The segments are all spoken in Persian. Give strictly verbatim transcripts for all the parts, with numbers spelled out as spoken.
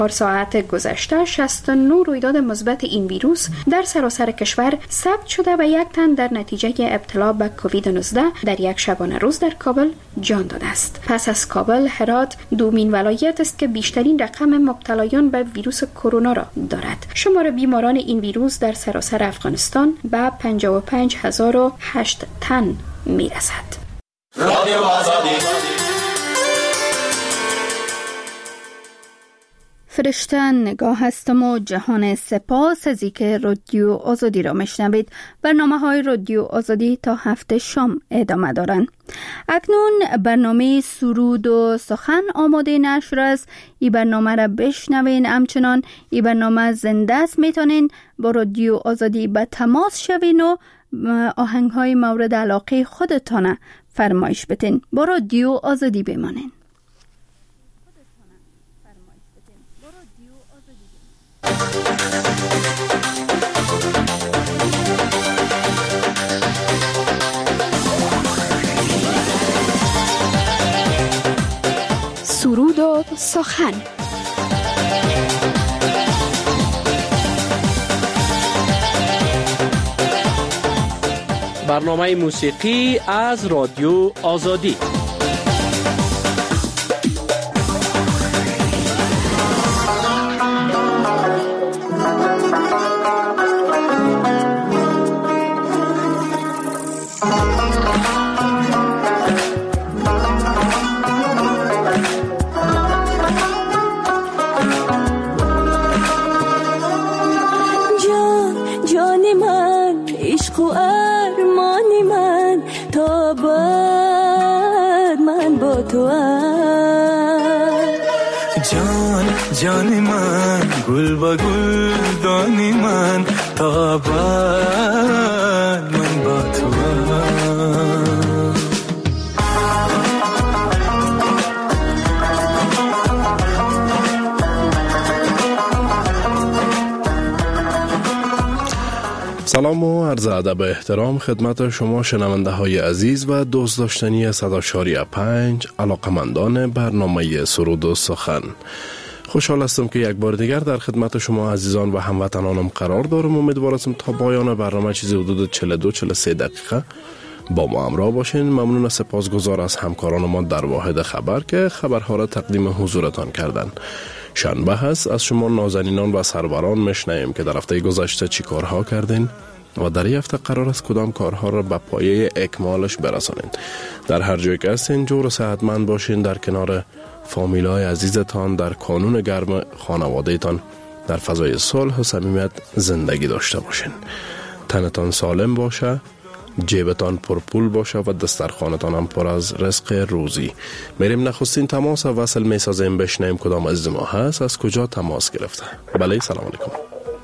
ساعت گذشته شصت و نه رویداد مثبت این ویروس در سراسر کشور ثبت شده و یک تن در نتیجه ابتلا به کووید نوزده در یک شبانه روز در کابل جان داده است. پس از کابل، هرات دومین ولایت است که بیشترین رقم مبتلایان به ویروس کرونا را دارد. شمار بیماران این ویروس در سراسر افغانستان به پنجاه و پنج هزار و هشت تن میرسد. رادیو آزادی. فرشته نگاه هستم و جهان سپاس از اینکه رادیو آزادی را میشنوید. برنامه های رادیو آزادی تا هفته شام ادامه دارند. اکنون برنامه سرود و سخن آماده نشر است. این برنامه را بشنوین. همچنان این برنامه زنده است، میتونین با رادیو آزادی به تماس شوین و آهنگ های مورد علاقه خودتان فرمایش بتین. با رادیو آزادی بمانین. سرود و سخن. برنامه موسیقی از رادیو آزادی. جان من گل با گل دانی من تا بعد من با تو. سلام و عرض ادب و احترام خدمت شما شنونده های عزیز و دوست داشتنی صدا چهار پنج علاقمندان برنامه سرود و سخن. خوشحال هستم که یک بار دیگر در خدمت شما عزیزان و هموطنانم قرار دارم. امیدوارم تا پایان برنامه چیزی حدود چهل و دو چهل و سه دقیقه با ما همراه باشین. ممنون و سپاسگزار از همکاران ما در واحد خبر که خبرها را تقدیم حضورتان کردن. شنبه هست، از شما نازنینان و سروران میشنویم که در هفته گذشته چی کارها کردین و در این هفته قرار است کدام کارها را به پایه اکمالش برسانین. در هر جای که هستین جور و صحتمند باشین، در کنار فامیلای عزیزتان، در کانون گرم خانوادهتان در فضای صلح و صمیمیت زندگی داشته باشین. تنتان سالم باشه، جیبتان پرپول باشه و دسترخوانتان هم پر از رزق روزی. میریم نخستین تماس وصل میسازیم، بشنیم کدام از ما هست، از کجا تماس گرفته. بله، سلام علیکم.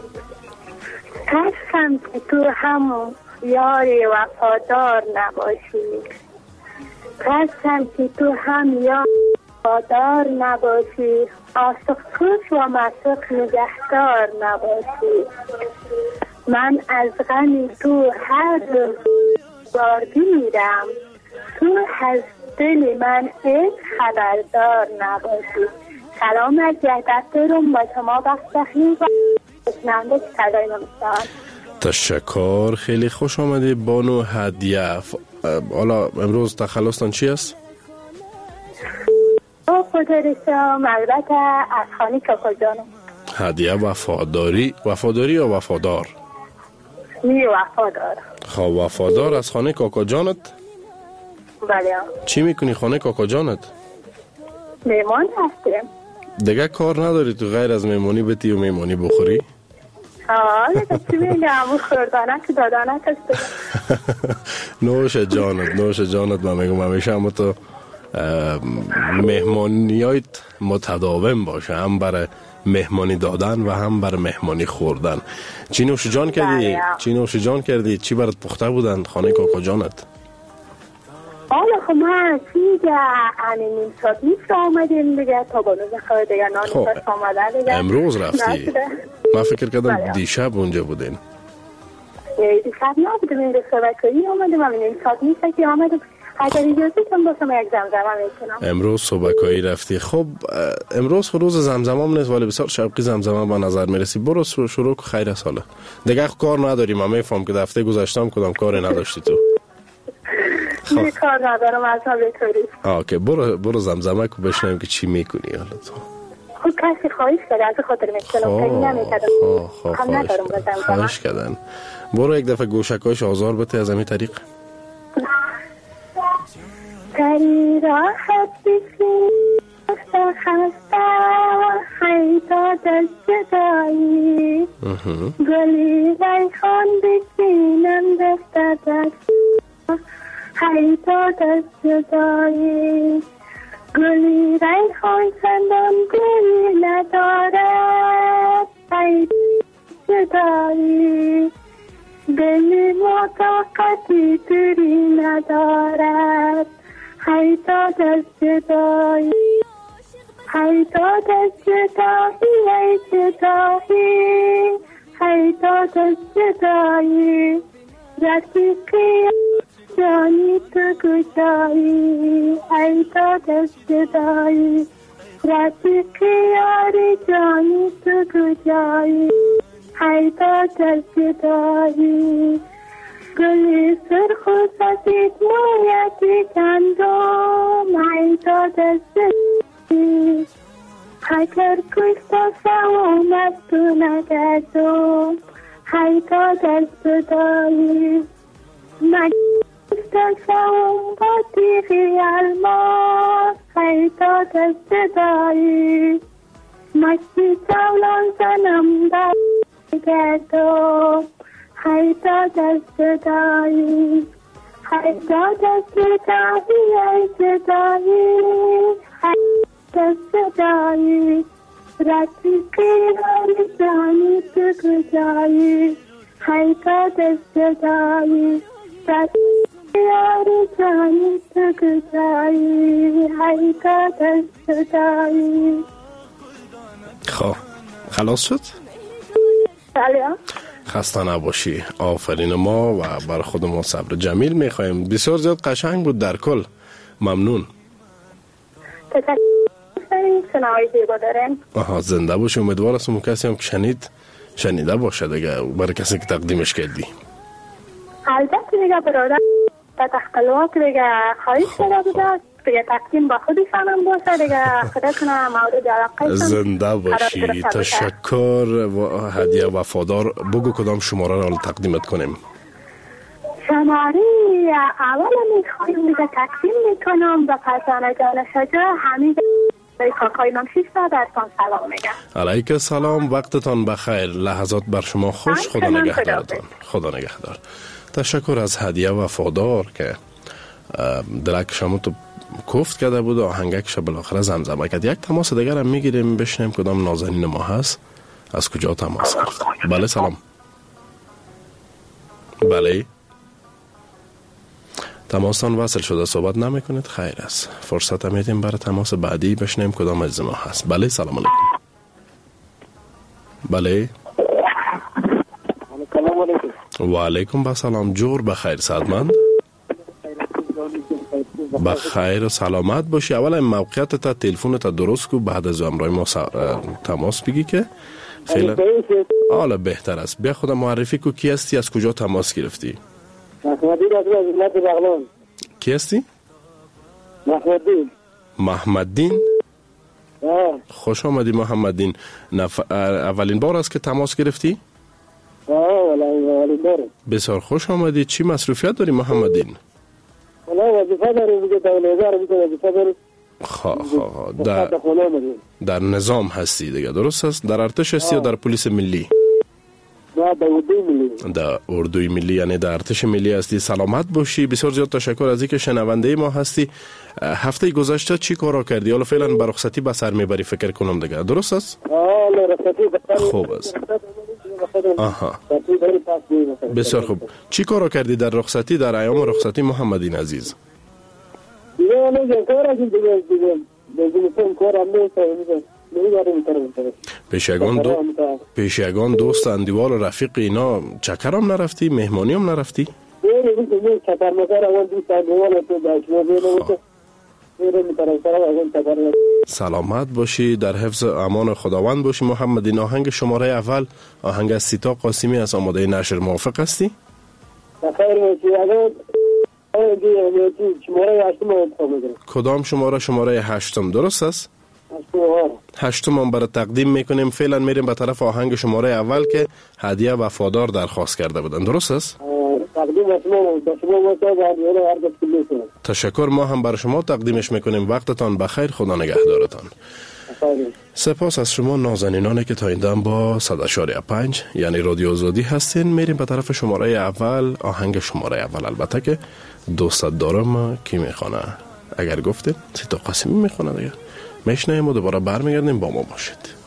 قسم که تو هم یاری وفادار نباشی، قسم که تو هم یاری وفادار نباشی، عاشق خوش و معشوق نگهدار نباشی. من از غم تو هر روز باردی میرم، تو از دل من هیچ خبردار نباشی. سلام از یهدفترم با شما بخشخیم و بشننده صدای نمیستان. تشکر، خیلی خوش آمدی بانو هدیه. حالا امروز تخلصتان چی است؟ او خودرشم البته از خانی کاکا جانم. هدیه وفاداری وفاداری یا وفادار؟ می وفادار. خب وفادار از خانه کاکا جانت؟ بله. چی میکنی خانه کاکا جانت؟ میمان هستیم. دیگه کار نداری تو غیر از میمانی بتی و میمانی بخوری؟ آه دیگه چی میگم، خوردانه که دادانه هسته. نوش جانت نوش جانت. من میگم همیشه اما تو مهمانیایت متداوم باشه، هم برای مهمانی دادن و هم برای مهمانی خوردن. چی نوش جان کردی؟ چی نوش جان کردی؟ چی برات پخته بودن خانه کاکا جانت؟ حالا خب من چیگه همین نیم ساعت نیست آمدیم دیگه، تا با نوز خواهی دیگه نانی خب ساعت آمده دیگه. امروز رفتی؟ من فکر کردم دیشب اونجا بودین. دیشب نبودیم، این رسوه کنی آمدیم، همین نیم ساعت نیست که آمدیم. اگر اجازهتون باشم یک زمزمه میکنم. امروز صبحکایی رفتی. خب امروز روز زمزمه هم نیست ولی بسیار شوقی زمزمه به نظر میرسی. برو شروع کن خیر از حاله. دیگه کار نداریم. من میفهم که دفعه گذاشتم کدام کاری نداشتی تو. خب کار ندارم از حال توری. اوکی برو برو زمزمه کو بشنویم که چی میکنی حالا تو. خب کسی خواهش کرده از خاطر میکنم که نمیکردم. خب خب ندارم بزنم. خواهش کردن. برو یک دفعه گوشکایش آزار بده از همین طریق. تری راحت بشین خسته خسته حیدا دست جدایی گلی ریحان بشینم دست دست حیدا دست جدایی گلی ریحان چندان گلی ندارد حیدا جدایی دلی مطاقتی دوری ندارد حیدا دست جدایی حیدا دست جدایی ای جدایی حیدا دست جدایی رفیقی جانی تو کجایی حیدا دست جدایی رفیقی یاری جانی تو کجایی حیدا دست جدایی گلی سرخ و سفید مویتی کندم حیدا دست جدایی اگر کشت و سوام از تو نگردم حیدا دست جدایی من کشت و سوام با تیغی الماس حیدا دست جدایی مشتی جولان زنم در گردم حیدا دست جدایی حیدا دست جدایی ای جدایی حیدا دست جدایی رفیقی یاری جانی تو کجایی حیدا دست جدایی رفیقی یاری جانی تو کجایی حیدا دست جدایی. خب خلاص شد؟ بله. خسته نباشی. آفرین ما و بر خود ما صبر جمیل میخوایم. بسیار زیاد قشنگ بود در کل. ممنون. آها زنده باشی. امیدوار هستم کسی هم که شنید شنیده باشه دیگه برای کسی که تقدیمش کردی. البته دیگه برادر تا تخلوات دیگه خواهش شده بوده دیگه تقدیم با خودشان هم باشه دیگه خدا کنه مورد علاقه زنده باشی. تشکر و هدیه وفادار. بگو کدام شماره را تقدیمت کنیم. شماره اول میخوایم دیگه تقدیم میکنم به فرزانه جان شجاع حمید کاکای من شیشتا درتان سلام میگم. علیک سلام. وقتتان بخیر. لحظات بر شما خوش. خدا نگهدارتان. خدا نگهدار. تشکر از هدیه وفادار که دلک شما تو کوفت کرده بود و آهنگکش بالاخره زمزمه کرد. یک تماس دیگر هم میگیریم بشنیم کدام نازنین ما هست از کجا تماس کرد. بله سلام. بله تماسان وصل شده صحبت نمی کنید. خیر است. فرصت میدیم برای تماس بعدی بشنیم کدام از ما هست. بله سلام علیکم. بله و علیکم بسلام. جور بخیر سعدمند. بخیر و سلامت باشی. اولا موقعیت تا تلفون تا درست کو بعد از امرای ما تماس بگی که فعلا حالا بهتر است. بیا خودم معرفی کو. کی هستی؟ از کجا تماس گرفتی؟ محمدین از بغلان. کی هستی؟ محمدین. محمدین؟ آه. خوش آمدی محمدین. نف... اولین بار است که تماس گرفتی؟ آه اولین بار. بسیار خوش آمدی. چی مصروفیت داری محمدین؟ ولی وظیفه داریم دیگه تا نظر میکنه وظیفه داریم. خواه خواه در, در نظام هستی دیگه درست است؟ در ارتش هستی یا در پلیس ملی؟ نه در اردوی ملی. در اردوی ملی یعنی در ارتش ملی هستی. سلامت باشی. بسیار زیاد تشکر از اینکه شنونده ما هستی. هفته گذشته چی کارا کردی؟ حالا فعلا به رخصتی به سر میبری فکر کنم دیگه درست است؟ آه رخصتی خوب است. آها بسیار خوب. چی کارا کردی در رخصتی در ایام رخصتی محمدین عزیز؟ دیگه نه کارا دیگه دیگه دیگه کارا میکنم. پیشگان دو پیشگان دوست اندیوال و رفیق اینا چکر هم نرفتی؟ مهمانی هم نرفتی؟ دیگه میگم که چطور مثلا اون دوست دارم تو داشت میبینم سلامت باشی، در حفظ امان خداوند باشی. محمد، این آهنگ شماره اول آهنگ از سیتا قاسمی از آماده نشر، موافق هستی؟ بخیر باشی. شماره هشتم انتخاب میکنم. کدام شماره؟ شماره هشتم، درست است؟ هشتم هم برای تقدیم میکنیم. فعلا میریم به طرف آهنگ شماره اول که هدیه وفادار درخواست کرده بودن، درست است؟ تشکر، ما هم برای شما تقدیمش میکنیم. وقتتان بخیر، خدا نگهدارتان. سپاس از شما نازنینانی که تا این دم با صد و چهار و پنج یعنی رادیو آزادی هستین. میریم به طرف شماره اول، آهنگ شماره اول البته که دوستت دارم کی میخونه؟ اگر گفتیم سیتا قاسمی میخونه دیگه. میشنیم و دوباره برمیگردیم، با ما باشید.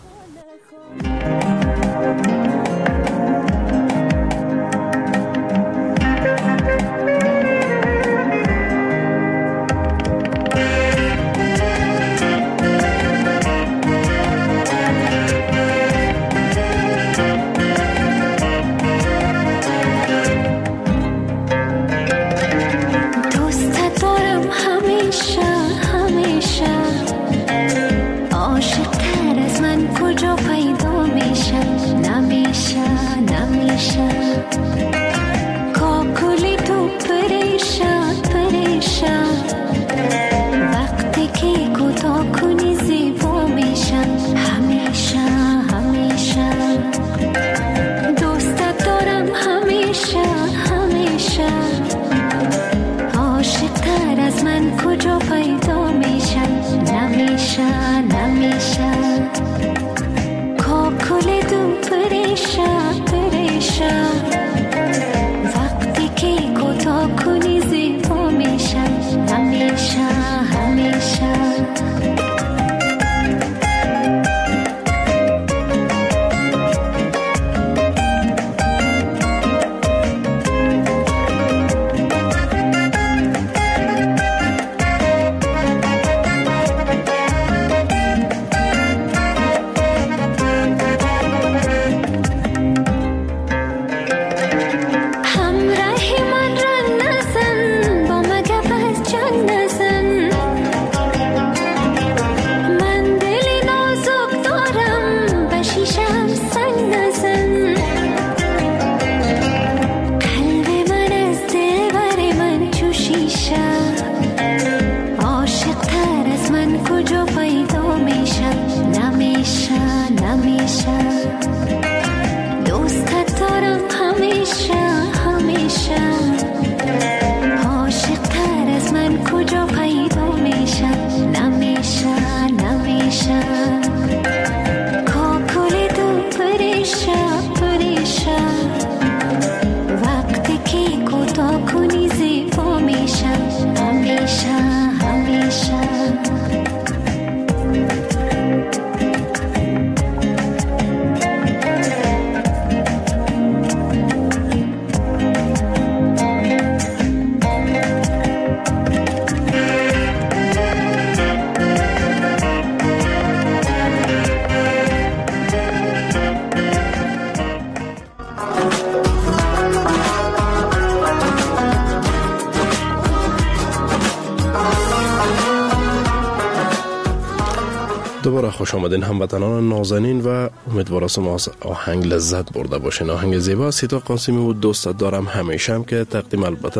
دوباره خوش آمدین هموطنان نازنین و امیدوارم از آهنگ لذت برده باشین. آهنگ زیبا سیتا قاسمی و دوستت دارم همیشه هم که تقدیم البته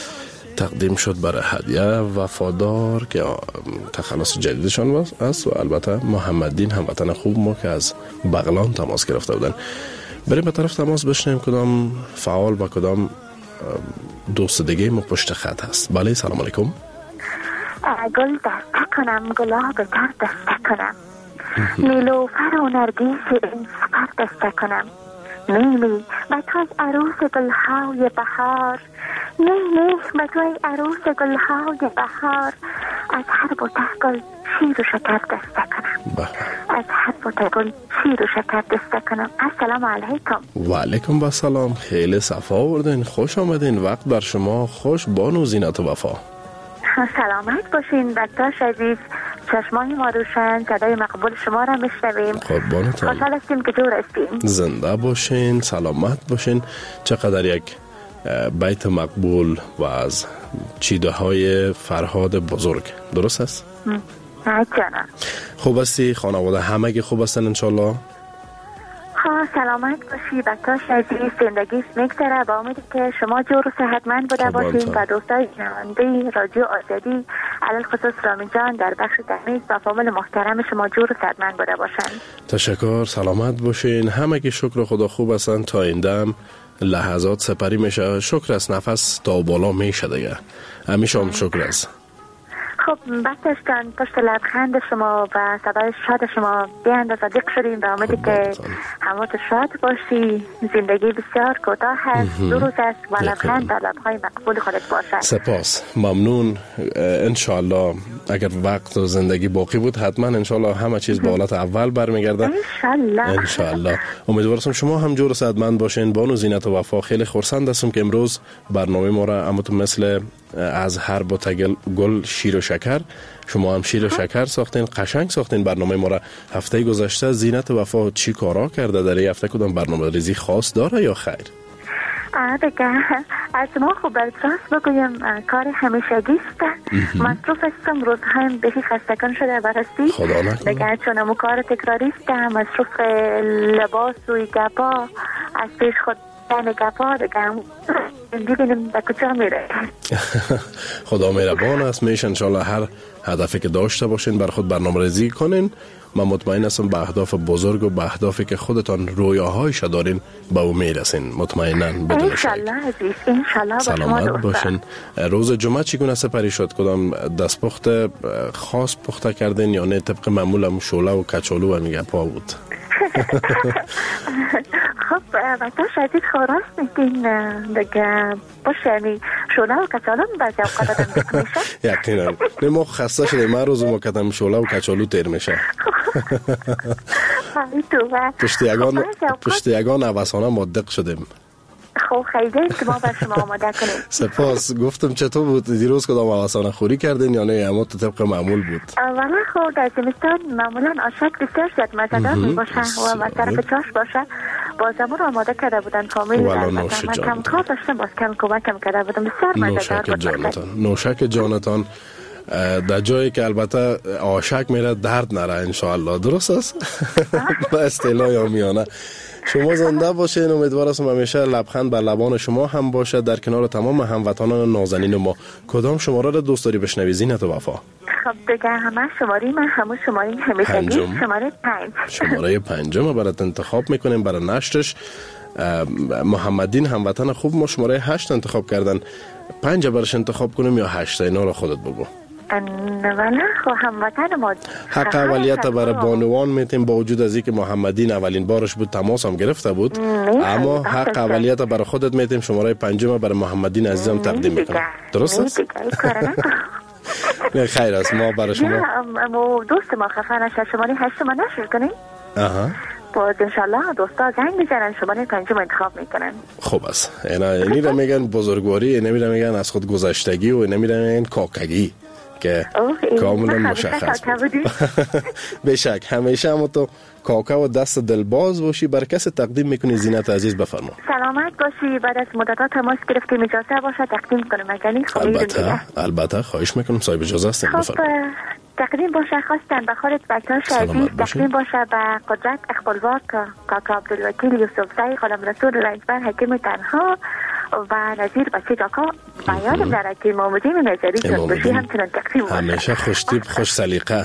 تقدیم شد برای هدیه وفادار که تخلص جدیدشان است و البته محمدین هموطن خوب ما که از بغلان تماس گرفته بودن. بریم به طرف تماس بشنیم کدام فعال و کدام دوست دیگه ما پشت خط هست. بله، سلام علیکم. گل دست کنم، گلاب تر دست کنم، نیلوفر و نرگیس این سفر دست کنم، نیلی و تو از عروس گلهای بهار، نیلی و تو از عروس گلهای بهار، از هر بوته گل شیر و شکر دست کنم، از هر بوته گل شیر و شکر دست کنم. السلام علیکم. و علیکم و سلام. خیلی صفا آوردین، خوش آمدین. وقت بر شما خوش. بانو زینت و وفا. سلامت باشین بچه‌ها عزیز، چشمای ما روشن، صدای مقبول شما را میشنویم. قربانتان. خوشحال هستیم که دور هستیم. زنده باشین، سلامت باشین. چقدر یک بیت مقبول و از چیده های فرهاد بزرگ. درست است؟ نه جانم. خوب هستی؟ خانواده همگی خوب هستن انشالله؟ ها سلامت باشی بکاش عزیز، زندگی میگذره با امیدی که شما جور و صحتمند بوده باشین و دوستای شنونده رادیو آزادی علل خصوص رامین جان در بخش تکنیک و فامیل محترم شما جور و صحتمند بوده باشن. تشکر، سلامت باشین. همگی شکر خدا خوب هستن. تا این دم لحظات سپری میشه. شکر است، نفس تا بالا میشه دیگه. همیشه هم شکر است. خب بستشتن پشت لبخند شما و صدای شاد شما بیانداز و دیق شدیم به امیدی که همه شاد باشی. زندگی بسیار کوتاه هست، دو روز است و لبخند در لبهای مقبول خودت باشد. سپاس، ممنون. انشالله اگر وقت و زندگی باقی بود حتما انشالله همه چیز به حالت اول برمیگرده انشالله. انشالله. امیدوارم شما هم جور صحتمند باشین. بانو زینت و وفا، خیلی خرسند هستم که امروز برنامه ما را اما مثل از هر بوته گل شیر و شکر، شما هم شیر و شکر ساختین، قشنگ ساختین برنامه ما را. هفته گذشته زینت و وفا چی کارا کرده؟ در این هفته کدام برنامه ریزی خاص داره یا خیر؟ دیگه از ما خوب برتراست بگویم کار همیشگیست. مصروف هستم، روزهایم بهی خستگان شده برستی خدا نکنه دیگه، چون امو کار تکراریستم. مصروف لباس و گپا از پیش خود دن گپا دیگه ببینیم به کجا میره. خدا مهربان است. میشه انشالله هر هدفی که داشته باشین بر خود برنامه ریزی کنین. من مطمئن هستم به اهداف بزرگ و به اهدافی که خودتان رویاهایش دارین به او میرسین. مطمئنا بدون شک. انشالله عزیز، انشالله. سلامت باشین. روز جمعه چگونه سپری شد؟ کدام دستپخت خاص پخته کردین یا نه طبق معمول شوله و کچالو و میگه پا بود؟ خب بطاش عزیز خواراست میدین دیگه باشه، یعنی شوله و کچالو بعضی اوقات آدم دیگه میشه. یقینا نه ما خسته شده من روز ما کدام شوله و کچالو تیر میشه. پشتیگان پشتیگان عوضانه مادق شدیم. خب خیلی که ما بر شما آماده کنیم. سپاس. گفتم چطور بود دیروز کدام عوضانه خوری کردین یا نه اما تو طبق معمول بود؟ اولا خب در زمستان معمولا آشک بسیار زیاد مزدار می باشه و از طرف چاش باشه. بازمون رو آماده کرده بودن فامیل در من کم کار داشتم، باز کم کمکم کرده بودم. بسیار مزدار بود. نوشک جانتان، نوشک جانتان. در جایی که البته آشک میره درد نره انشاءالله. درست است؟ به اصطلاح یامیانه. شما زنده باشین. امیدوار هستم همیشه لبخند بر لبان شما هم باشه در کنار تمام هموطنان نازنین ما. کدام شماره را دوست داری بشنوی زینت و وفا؟ خب دیگه همه شماره من همون شماره همیشگی شماره پنج. شماره پنجم برات انتخاب میکنیم برای نشرش. محمدین هموطن خوب ما شماره هشت انتخاب کردن. پنج برش انتخاب کنیم یا هشت؟ اینا رو خودت بگو. نه خب هموطن ما حق اولیت برای بانوان میتیم با وجود از اینکه محمدین اولین بارش بود تماس هم گرفته بود، اما حق اولیت برای خودت میتیم. شماره پنجم برای محمدین عزیزم تقدیم میکنم. درست است؟ نه خیر است. ما برای شما اما دوست ما خفه نشه شماره هشت ما نشر کنیم. آها باز انشالله دوستا زنگ میزنن شماره پنجم انتخاب میکنن. خوب است. اینا اینی را میگن بزرگواری، اینا میگن از خود گذشتگی و اینا میگن کاکگی که کاملا مشخص بشک. همیشه هم تو کاکا و دست دلباز باشی. بر کس تقدیم میکنی زینت عزیز؟ بفرما. سلامت باشی. بعد از مدت تماس گرفتیم اجازه باشه تقدیم کنم مگه؟ البته البته خواهش میکنم. صاحب اجازه هستین. بفرما. تقدیم باشه خواستن به خودت بکاش عزیز. تقدیم باشه به قدرت اخبالوار کاکا عبدالوکیل یوسفزی قلم رسول رنجبر حکیم تنها و نظیر بسیط آقا بیان درکی مامودیم نظری جان باشی. همچنان تقدیم باشه. همیشه خوش تیب خوش سلیقه.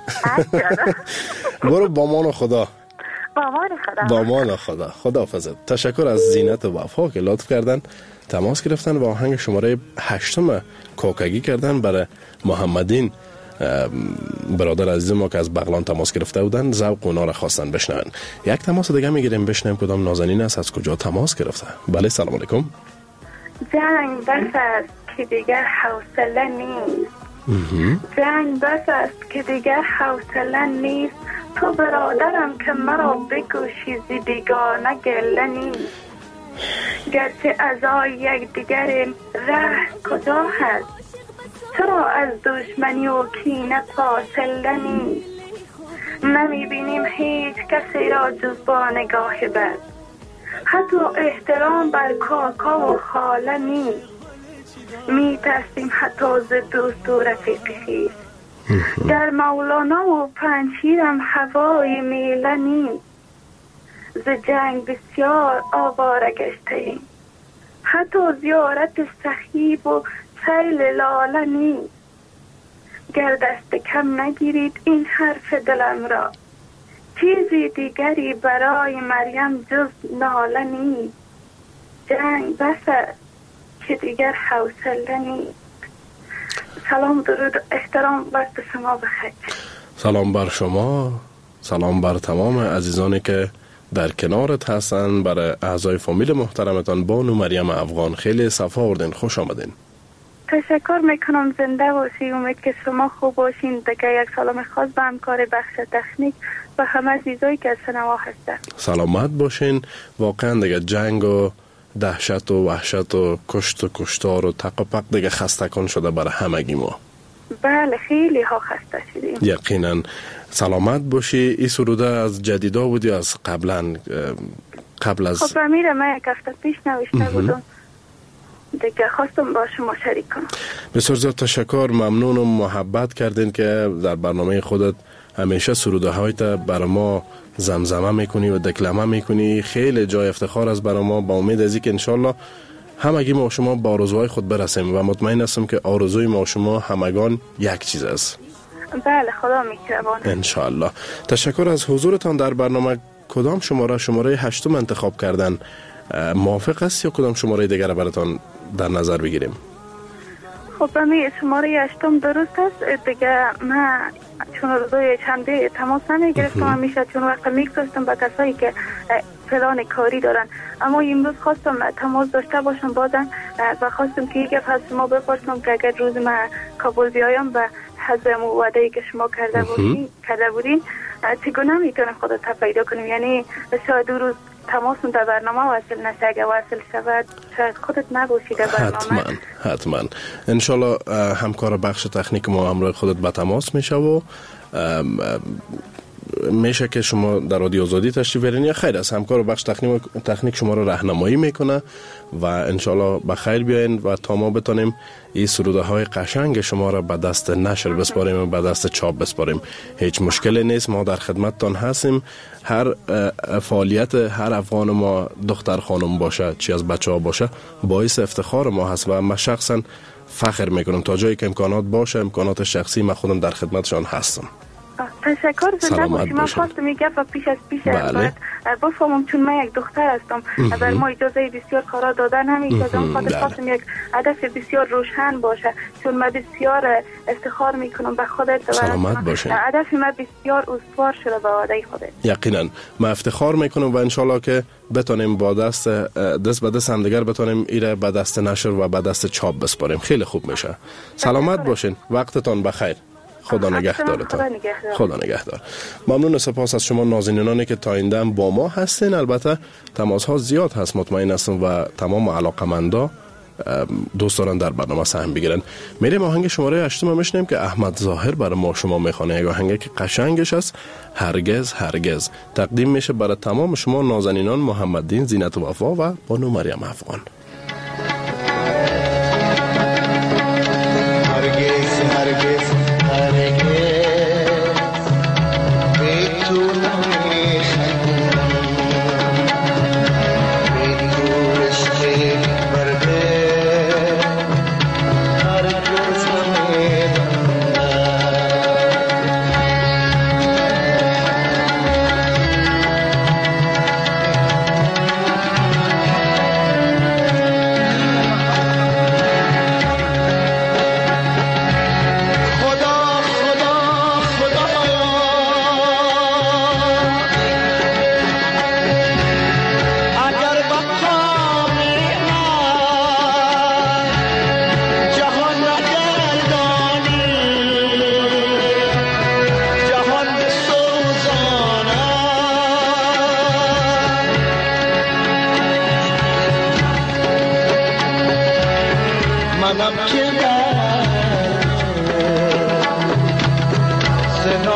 برو بامان خدا. بامان خدا. بامان خدا. خدا حافظت. تشکر از زینت و وفا که لطف کردن تماس گرفتن و آهنگ شماره هشتم کاکگی کردن برای محمدین برادر عزیز ما که از بغلان تماس گرفته بودن. ذوق اونا را خواستن بشنون. یک تماس دیگه میگیریم بشنویم کدام نازنین است از کجا تماس گرفته. بله سلام علیکم. جنگ بس است که دیگر حوصله نیست. جنگ بس است که دیگر حوصله نیست. تو برادرم که مرا بکشی ز بیگانه گله نیست. گرچه ازای یک دیگر ره کجا هست، چرا از دشمنی و کینه فاصله نیست. نمی بینیم هیچ کسی را جز با نگاه بد، حتی احترام بر کاکا و خاله نیست. می ترسیم حتی ز دوست و رفیق خویش. در مولانا و پنجشیرم هوای میله نیست. ز جنگ بسیار آواره گشته‌ایم، حتی زیارت صحیب و سیل لاله نیست. گر دست کم نگیرید این حرف دلم را، چیزی دیگری برای مریم جز ناله نیست. جنگ بسه که دیگر حوصله نیست. سلام درود احترام بر شما بخیر. سلام بر شما، سلام بر تمام عزیزانی که در کنارت هستن. برای اعضای فامیل محترمتان بانو مریم افغان خیلی صفا آوردین، خوش آمدین. تشکر میکنم، زنده باشی. امید که شما خوب باشین. دیگه یک سلام خاص به همکار بخش تکنیک و همه عزیزایی که شنوا هستن. سلامت باشین. واقعا دیگه جنگ و دهشت و وحشت و کشت و کشتار و تق و پق دیگه خستکان شده برای همگی ما. بله خیلی ها خسته شدیم. یقینا. سلامت باشی. این سروده از جدیدا بودی از قبلا قبل از خب امیره من یک هفته پیش نوشته بودم دیگه، خواستم با شما شریک کنم. بسیار زیاد تشکر، ممنون و محبت کردین که در برنامه خودت همیشه سروده هایت برای ما زمزمه میکنی و دکلمه میکنی. خیلی جای افتخار است برای ما. با امید از اینکه انشالله همگی ما شما با آرزوهای خود برسیم و مطمئن هستم که آرزوی ما شما همگان یک چیز است. بله خدا میکرمانه انشالله. تشکر از حضورتان در برنامه. کدام شماره شماره هشتم انتخاب کردن؟ موافق است یا کدام شماره دیگر براتان در نظر بگیریم؟ خب امی شماره هشتم درست است دیگه. من چون روزای چنده تماس نمیگرفتم همیشه، چون وقت میگذاشتم با کسایی که پلان کاری دارن. اما امروز خواستم تماس داشته باشم بازم و خواستم که یک از شما بپرسم که اگر روز من کابل بیایم و حضم و وعده‌ای که شما کرده بودین کرده بودین چگونه میتونم خودت پیدا کنیم؟ یعنی شاید دو روز تماسون در برنامه وصل نشه. اگر وصل شود شاید خودت نباشی در برنامه. حتما حتما انشالله همکار بخش تکنیک ما همراه خودت به تماس میشه و میشه که شما در رادیو آزادی تشریف بیارین یا خیر از همکار بخش تکنیک تکنیک شما رو راهنمایی میکنه و انشالله به خیر بیاین و تا ما بتونیم این سروده های قشنگ شما رو به دست نشر بسپاریم و به دست چاپ بسپاریم. هیچ مشکلی نیست، ما در خدمتتان هستیم. هر فعالیت هر افغان ما، دختر خانم باشه چی از بچه ها باشه، باعث افتخار ما هست و من شخصا فخر میکنم تا جایی که امکانات باشه، امکانات شخصی من خودم در خدمتشان هستم. تشکر. زنده باشی. من خواستم یک گفت پیش از پیش باید بفهمم، چون من یک دختر هستم بر ما اجازه بسیار کارا دادن همیشه. اون خاطر خواستم یک هدف بسیار روشن باشه، چون من بسیار افتخار میکنم به خودت. سلامت باشین. هدف من بسیار استوار شده به وعده خودت. یقینا من افتخار میکنم و انشالله که بتونیم با دست دست به دست هم دیگر بتونیم ایره به دست نشر و به دست چاپ بسپاریم. خیلی خوب میشه. سلامت باشین. وقتتان بخیر. خدا نگهدارتان. خدا نگهدار. ممنون و سپاس از شما نازنینانی که تا این دم با ما هستین. البته تماس ها زیاد هست مطمئن هستم و تمام علاقمندا دوست دارن در برنامه سهم بگیرن. میریم آهنگ شماره هشتم میشنیم که احمد ظاهر برای ما شما میخونه. یک آهنگی که قشنگش است، هرگز هرگز، تقدیم میشه برای تمام شما نازنینان محمددین، زینت و وفا و بانو مریم افغان. هرگز هرگز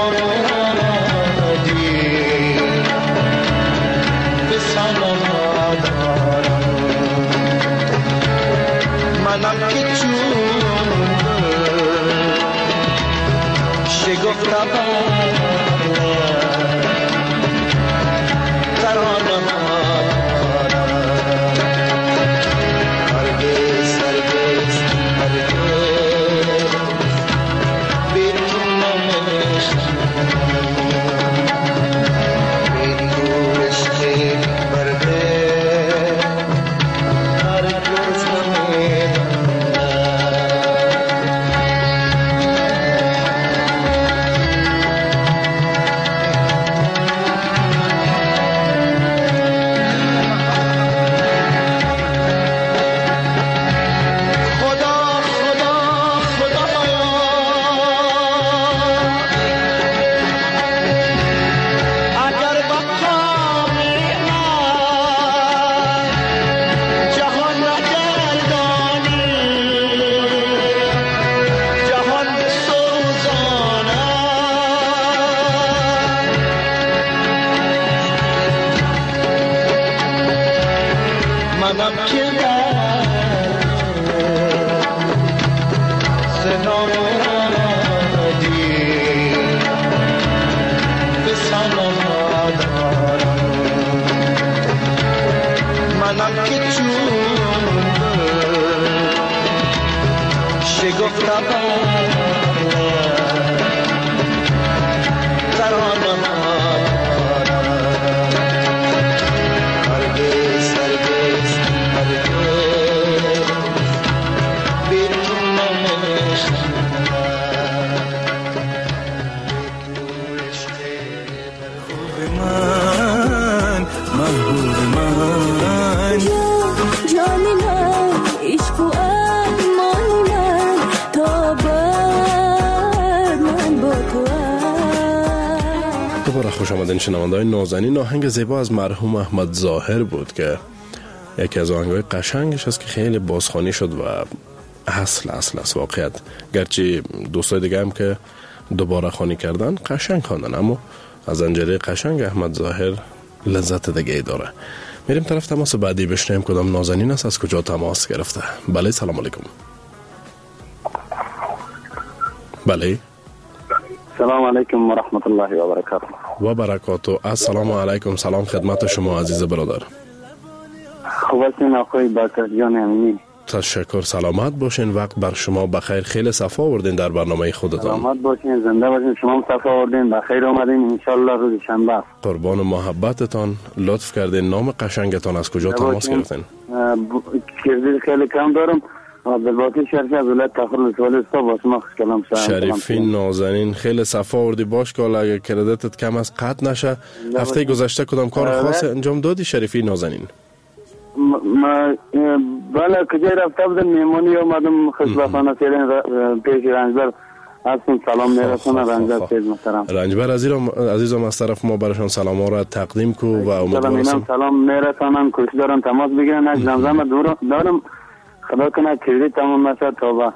Sana منم که چون شگفته ترانه هرگز هرگز هرگز بیرون نمیشتم بیرون عشق برده هرگز منم که سنام رادی به سلام دارم منم که چون شگفته ترانه دوباره خوش آمدین شنونده‌های نازنین. آهنگ زیبا از مرحوم احمد ظاهر بود که یکی از آهنگ‌های قشنگش است که خیلی بازخوانی شد و اصل اصل است واقعیت، گرچه دوستای دیگه هم که دوباره خوانی کردن قشنگ خواندن، اما از زنجیره قشنگ احمد ظاهر لذت دیگه داره. میریم طرف تماس بعدی بشنویم کدام نازنین است، از کجا تماس گرفته. بله سلام علیکم. بله سلام علیکم و رحمت الله و برکاته. و برکاته. السلام علیکم. سلام خدمت شما عزیز برادر. خوب هستین آقای باکر جان امینی؟ تشکر، سلامت باشین. وقت بر شما بخیر. خیلی صفا آوردین در برنامه خودتان. سلامت باشین، زنده باشین. شما هم صفا آوردین، بخیر آمدین ان شاء الله روز شنبه. قربان محبتتان. لطف کردین. نام قشنگتان از کجا تماس گرفتین؟ کردی خیلی کم دارم. عبدالباقی شریفی از ولایت تخار سوالستا با شما خوش کلام شدم. شریفی نازنین، خیلی صفا آوردی. باش که اگه کردیتت کم از قطع نشه. هفته گذشته کدام کار خاص انجام دادی شریفی نازنین؟ ما بالا کجا رفته بودم میمونی اومدم خوشبختانه سیرین پیش رنجبر هستم سلام میرسونم. رنجبر سید محترم رنجبر عزیزم از طرف ما برشان سلام ها را تقدیم کو و امیدوارم سلام میرسونم. کوشش دارم تماس بگیرم. از زمزمه دور دارم، خدا کنه کردی تمام نشه توبه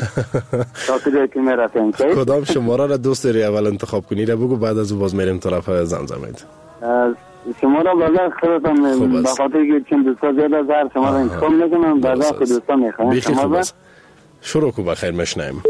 تا کجایی که میرسیم. کدام شماره را دوست داری اول انتخاب کنی را بگو، بعد از او باز میریم طرف زمزمه. شما را بازار خودتان با خاطر که چند دوستا زیاد از هر شما را انتخاب میکنم، بازار خود دوستا میخوایم. شما با شروع کو بخیر مشنیم.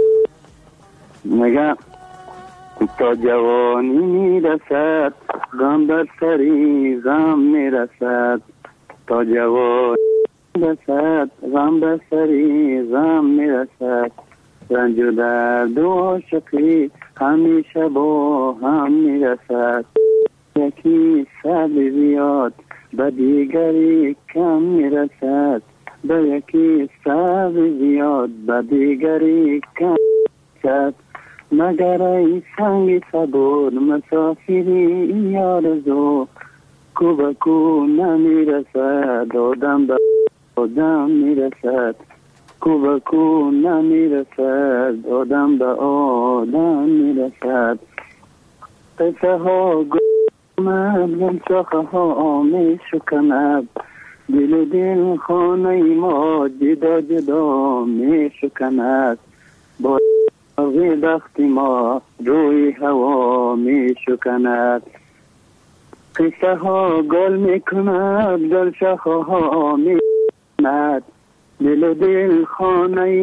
میگه تا جوانی میرسد غم بر سری غم میرسد، تا جوانی میرسد غم بر سری غم میرسد، رنج و درد و عاشقی همیشه با هم میرسد، یکی صبر زیاد به دیگری کم میرسد، به یکی صبر زیاد به دیگری کم میرسد، مگر ای سنگ صبور مسافری یارزو، کو به کو نمیرسد آدم به آدم میرسد، کو به کو نمیرسد آدم به آدم میرسد، قصه ها گمد شاخه ها می شکند، دل و دل خانه ما جدا جدا می شکند، با بخت ما روی هوا می شکند، قصه ها گل می کند گل شاخه ها می کند، دل دل خانه.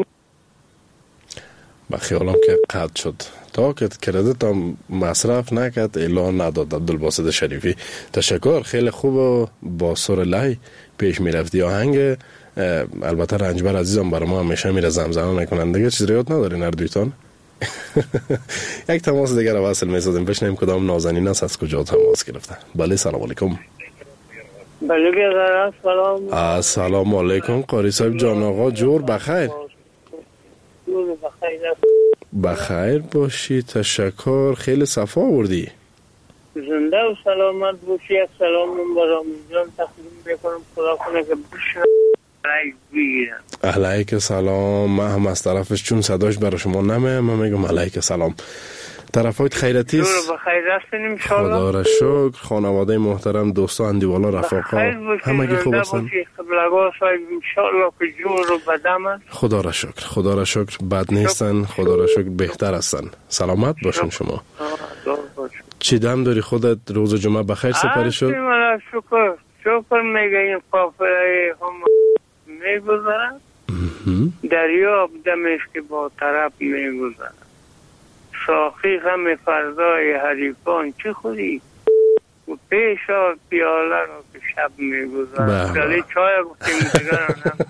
با خیالم که قطع شد تا که کردیت هم مصرف نکرد اعلان نداد. عبدالباسط شریفی تشکر، خیلی خوب و با سر لای پیش میرفتی. آهنگ البته رنجبر عزیزم برای ما همیشه میره زمزمه میکنن دیگه، چیز ریاد ندارین هر دویتان. یک تماس دیگر رو وصل میسازیم، بشنیم کدام نازنین است از کجا تماس گرفتن. بله سلام علیکم. بله بیادر سلام. السلام علیکم قاری صاحب جان آقا، جور بخیر؟ جور بخیر. بخیر باشی، تشکر، خیلی صفا آوردی. زنده و سلامت باشی. یک سلام من برای جان تقدیم میکنم، خدا کنه که بشنم رای بگیرم. علیک سلام. من هم از طرفش چون صداش برای شما نمه، من میگم علیک سلام. طرفایت خیرتی است؟ جور بخیر هستین انشالله. خدا را شکر. خانواده محترم، دوستان، اندیوالا، رفاقا همگی خوب هستن؟ قبلگاه صاحب انشالله که جور و بدم است. خدا را شکر، خدا را شکر بد نیستن، خدا را شکر بهتر هستن. سلامت باشین شما. چی دم داری خودت؟ روز جمعه بخیر سپری شد؟ شکر شکر میگه این قافله هم میگذارن، دریا دمش که با طرف میگذارن، شاخی غم فردای حریفان چی خودی و پیش آر پیاله رو که شب میگذارن. گلی چای گفتیم دیگر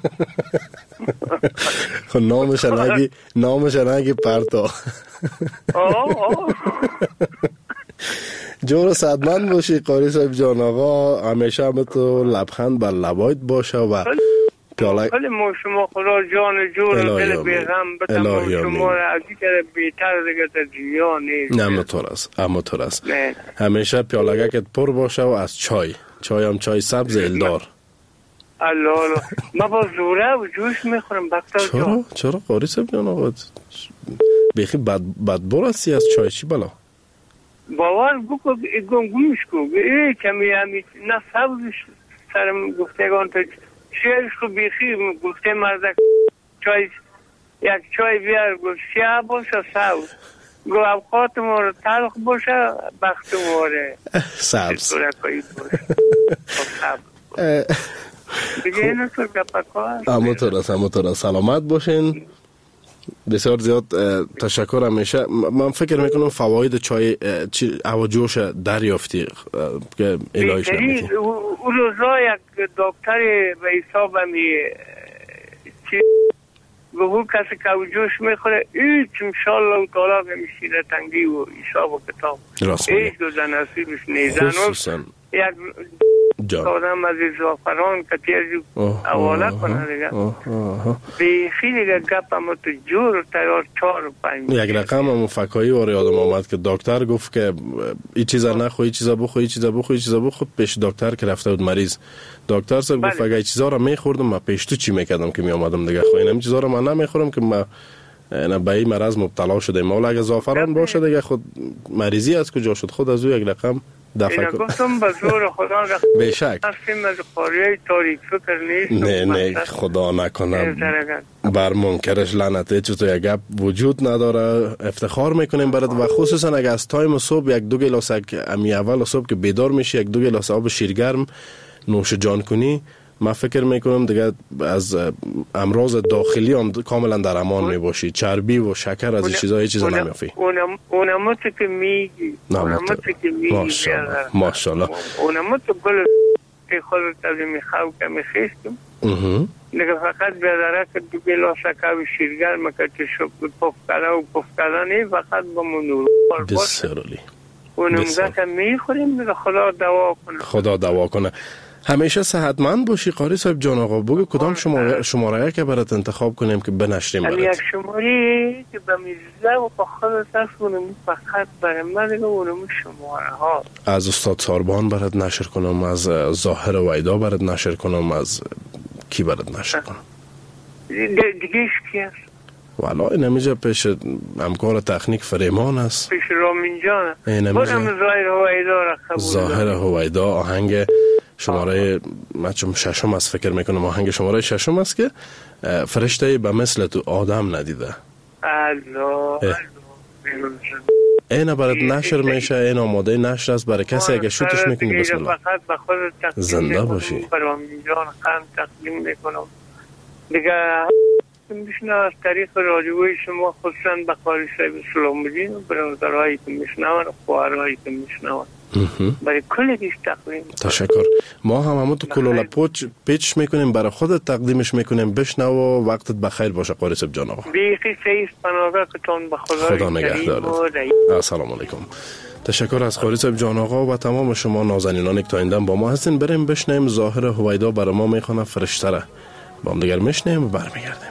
خب نامش نگی، نامش نگی پرتا. جور صدمند باشی قاری صاحب جان آقا، همیشه هم تو لبخند بر لبایت باشه و پیاله خیلی ما شما خدا جان جور دل بیغم بتم شما را از این که بیتر دیگه در دنیا نیست. نه همطور است، همطور است. همیشه پیالگه که پر باشه و از چای، چای هم چای سبز الدار. الله الله ما با زوره و جوش میخورم بکتر چرا؟ جان. چرا قاری صاحب جان آقا بیخی بد بدبار هستی از چای چی بلا؟ باور بکو گمگومش کو ای کمی همی نه سبزش سرم گفتگان تا شیرش کو بیخی گفته مردک چای یک چای بیار گفت سیاه باشه سبز گفت اوقات ماره تلخ باشه بخت ماره سبز دیگه اینو تو گپکا هست. اما تو رس اما تو رس سلامت باشین. بسیار زیاد تشکر. همیشه من فکر میکنم فواید چای هوا جوش دریافتی که الهیش نمیدی. او روزا یک دکتر به حساب همی چی گفت کسی که او جوش میخوره ایچ انشالله و طلاق میشیره تنگی و حساب و کتاب ایچ دو نصیبش نیزن خصوصا یک آدم از زعفران که تیزی حواله کنه دیگه بیخی دیگه گپ هم تو جور تیار چار و پنج. یک رقم هم فکایی واره آدم آمد که دکتر گفت که ای چیزا نخو، ای چیزا بخو، ای چیزا بخو، ای چیزا بخو. پیش دکتر که رفته بود مریض، دکتر صاحب گفت اگه ای چیزا رو میخوردم من پیش تو چی میکردم که میامدم دیگه خو اینم چیزا رو من نمیخورم که من نه به این مرض مبتلا شده. مولا اگه زعفران باشه دیگه خود مریضی از کجا شد؟ خود از او یک رقم دفعه کن. گفتم به زور خدا به شک هستیم از قاریه تاریک فکر نیست. نه نه خدا نکنه بر منکرش لعنته. چطور یک گپ وجود نداره. افتخار میکنیم برات و خصوصا اگه از تایم صبح یک دو گلاس امی اول صبح که بیدار میشی یک دو گلاس آب شیرگرم نوش جان کنی، من فکر میکنم دیگه از امراض داخلی هم کاملا در امان میباشی. چربی و شکر از این چیزا هیچ چیزا نمیافی. اونمو تو که میگی اونمو تو که میگی ماشاءالله اونمو تو گل که خودت از میخواه که میخیستم دیگه فقط بیادره که دو گلاس اکاو شیرگرم که شب پفکده و پفکده نی فقط با منور بسیار علی. اونمگه که میخوریم دیگه خدا دوا کنه. خدا دوا کنه. همیشه صحتمند باشی قاری صاحب جان آقا. بگو کدام شماره شماره که برات انتخاب کنیم که بنشریم برات؟ یک شماره که به میزه و با خودت هست اونم فقط برای من دیگه اونم شماره ها از استاد ساربان برات نشر کنم، از ظاهر ویدا برات نشر کنم، از کی برات نشر کنم؟ دیگه کی هست؟ والا این همیجا پیش همکار تکنیک فریمان است، پیش رامین جانه. بودم ظاهر هویدا را قبول ظاهر هویدا آهنگ شماره مچم ششم است فکر میکنم. آهنگ شماره ششم است که فرشته به مثل تو آدم ندیده. الله این برات نشر میشه. این آماده نشر است برای کسی اگه شوتش میکنی. بسم الله. فقط به خودت زنده باشی. رامین جان خان تقدیم میکنم دیگه میشنه از طریق رادیوی شما خصوصا به قاری صاحب سلام بدین و برادرهایی که میشنون و خواهرهایی که میشنون برای کل دیش تقدیم. تشکر. ما هم همون تو کلولا پوچ پیچ میکنیم برای خودت تقدیمش میکنیم. بشنو و وقتت بخیر باشه قاری صاحب جان آقا. بیخی سیست پناهگاه کتان به خدا نگهدارت. السلام علیکم. تشکر از قاری صاحب جان آقا و تمام شما نازنینانی که تا این دم با ما هستین. بریم بشنیم ظاهر هویدا برای ما میخونه فرشته را. با هم دیگر میشنیم و برمیگردیم.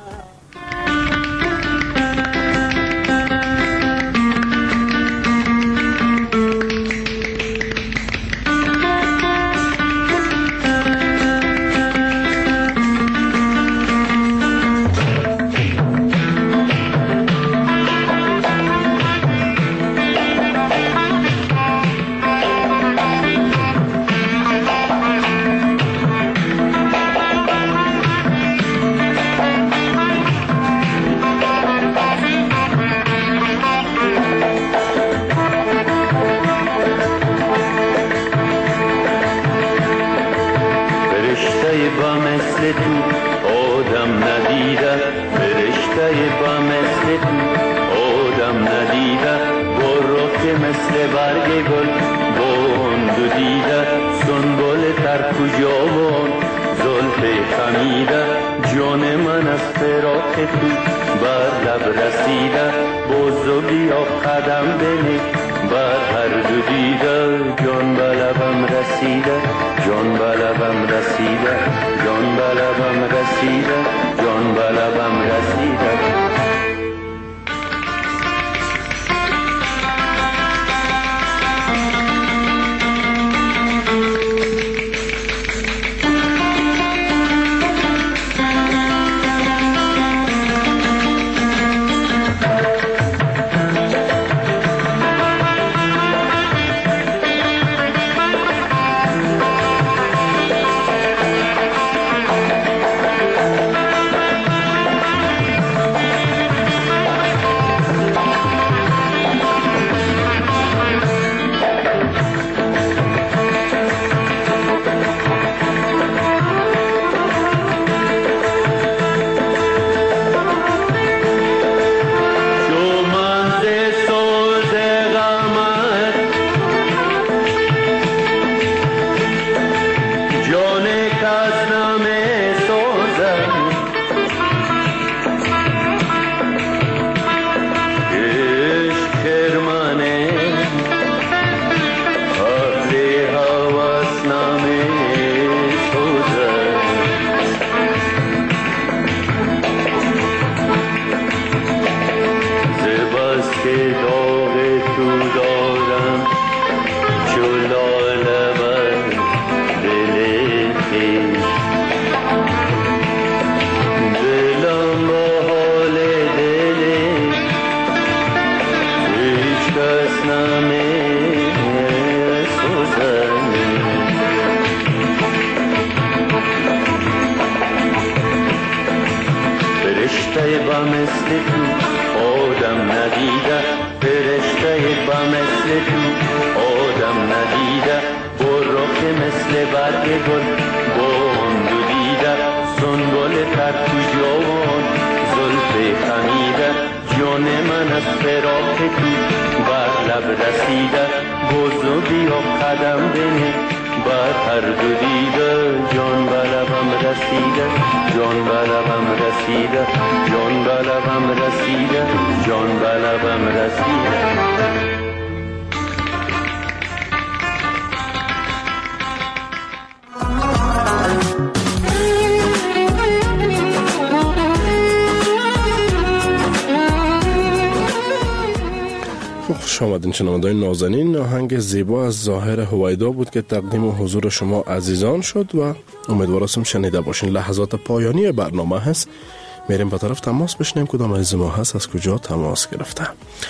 خوش آمدین شنوندگان نازنین. آهنگ زیبا از ظاهر هویدا بود که تقدیم و حضور شما عزیزان شد و امیدوارم شنیده باشین. لحظات پایانی برنامه هست. میریم به طرف تماس بشنیم کدام از ما هست، از کجا تماس گرفته.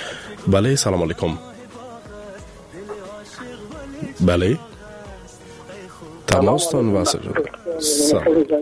بله سلام علیکم. بله تماستان واسه سلام.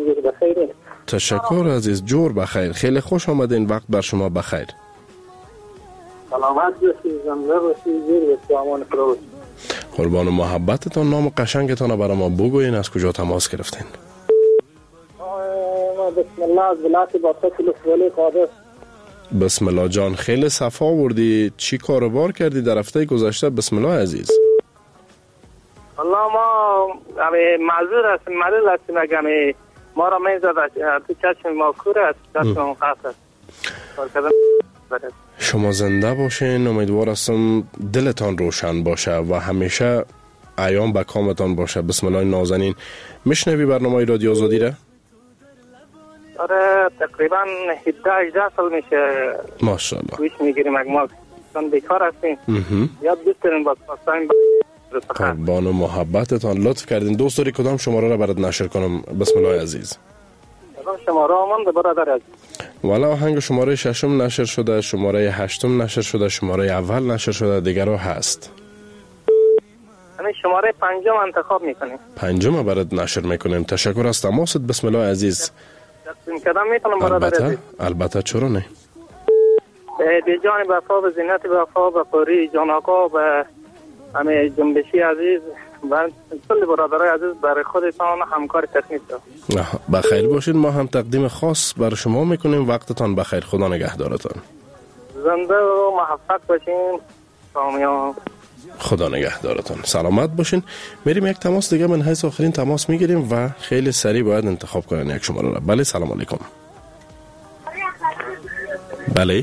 تشکر عزیز، جور بخیر. خیلی خوش آمدین، وقت بر شما بخیر. سلامت باشید، زنده باشید، زیر سامان خدا. قربان محبتتان. نام قشنگتان برای ما بگوین، از کجا تماس گرفتین؟ من بسم الله از ولایت باطا کلوسولی قادر. بسم الله جان، خیلی صفا آوردی. چی کاروبار کردی در هفته گذشته؟ بسم الله عزیز. والله ما امی معذور هستیم، معلول هستیم، اگه ما را میزد تو چشم ما کور است، چشم قصد است. شما زنده باشین، امیدوار هستم دلتان روشن باشه و همیشه ایام به کامتان باشه. بسم الله نازنین. میشنوی برنامه رادیو آزادی را؟ آره تقریبا هجده هجده سال میشه ماشاءالله گوش میگیریم. اگه ما چون بیکار هستیم یاد دوست داریم باز پاستایم قربان و محبتتان. لطف کردین. دوست داری کدام شماره را برات نشر کنم؟ بسم الله عزیز. شماره آمان برادر عزیز. والا آهنگ شماره ششم نشر شده، شماره هشتم نشر شده، شماره اول نشر شده، دیگر ها هست. همین شماره پنجم انتخاب میکنیم. پنجم برات نشر میکنیم. تشکر از تماست. بسم الله عزیز. دستیم کدام میتونم برادر عزیز؟ البته البته چرا نه. به جان وفا و زینت وفا و پوری جان آقا و همه جنبشی عزیز و کل برادرای عزیز برای خودتان همکار تکنیک دارم. بخیر باشید. ما هم تقدیم خاص برای شما میکنیم. وقتتان بخیر. خدا نگهدارتان. زنده و محفظ باشین. سامیان. خدا نگهدارتان. سلامت باشین. میریم یک تماس دیگه من حیث آخرین تماس میگیریم و خیلی سریع باید انتخاب کنن یک شماره را. بله سلام علیکم. بله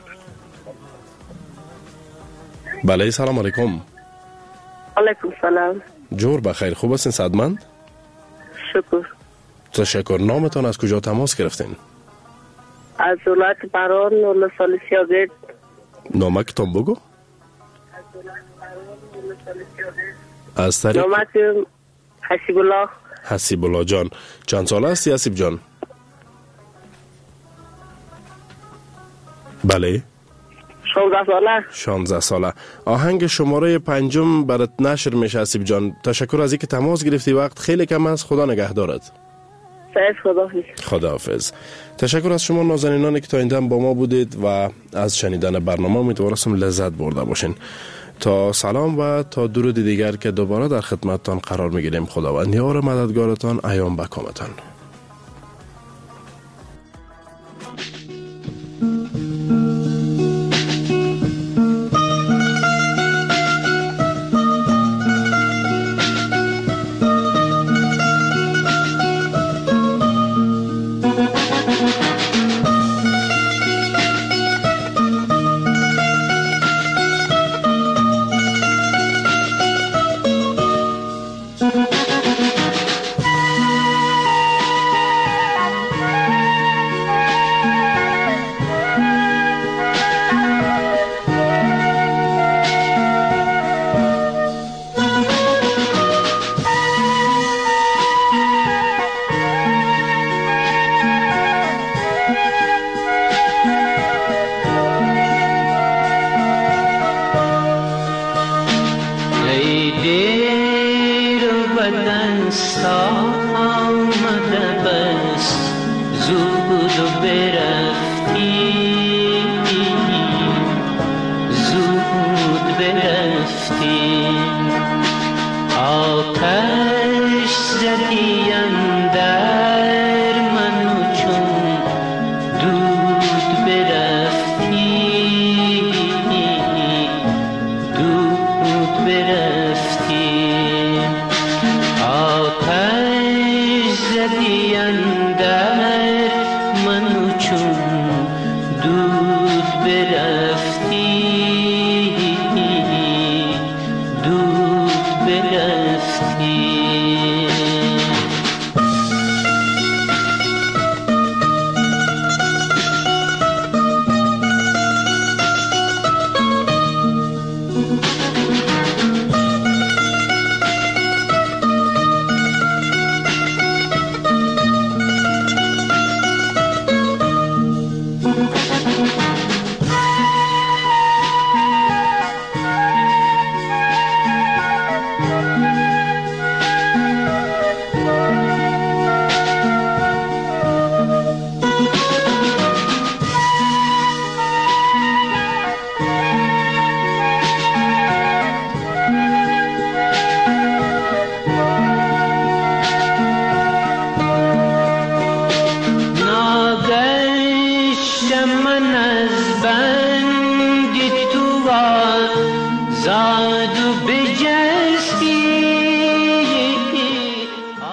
بله سلام علیکم. علیکم سلام. جور بخیر. خوب هستین صدمند؟ شکر. تشکر. نامتان از کجا تماس گرفتین؟ از ولایت بران ولسوالی سیاگرد. نامکتان بگو. از طریق نامک حسیب الله. حسیب الله جان. چند ساله هستی حسیب جان؟ بله شانزده ساله. شانزده ساله. آهنگ شماره پنجم برات نشر میشه حسیب جان. تشکر از اینکه تماس گرفتی. وقت خیلی کم است. خدا نگهدارت. خداحافظ. خداحافظ. تشکر از شما نازنینانی که تا این دم با ما بودید و از شنیدن برنامه امیدوارم لذت برده باشین. تا سلام و تا درود دیگر که دوباره در خدمتتان قرار میگیریم. خداوند یار مددگارتان ایام بکامتان. برفتی آتش زدی